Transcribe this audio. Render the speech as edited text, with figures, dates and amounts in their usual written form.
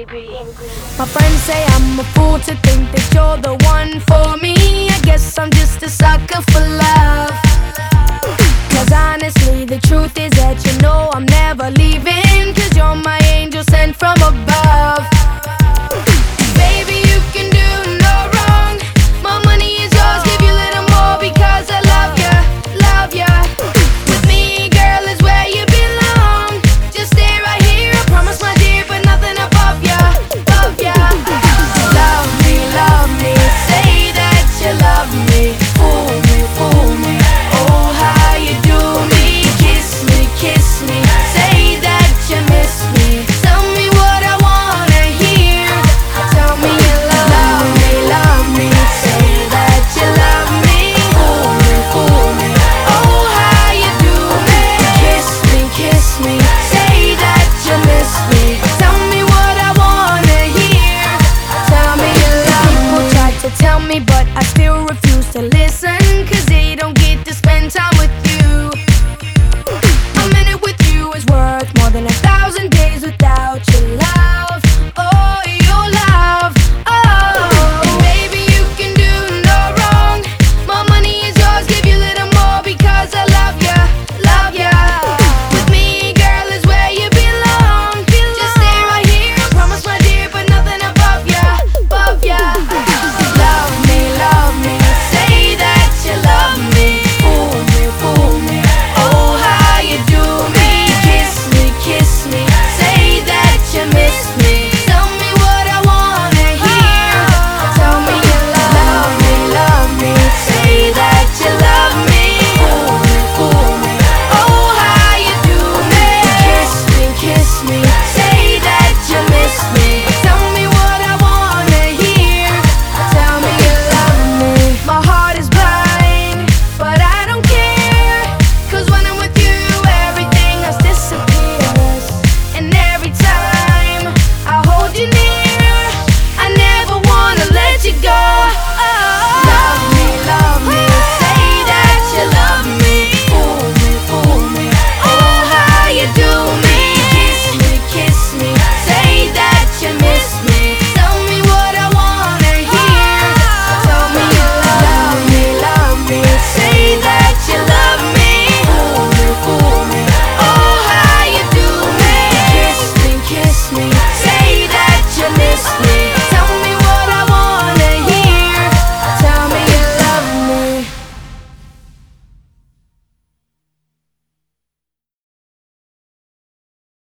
My friends say I'm a fool to think that you're the one for me. I guess I'm just a sucker for love. Cause honestly, the truth is that you know I'm never leaving. Cause you're my angel sent from above.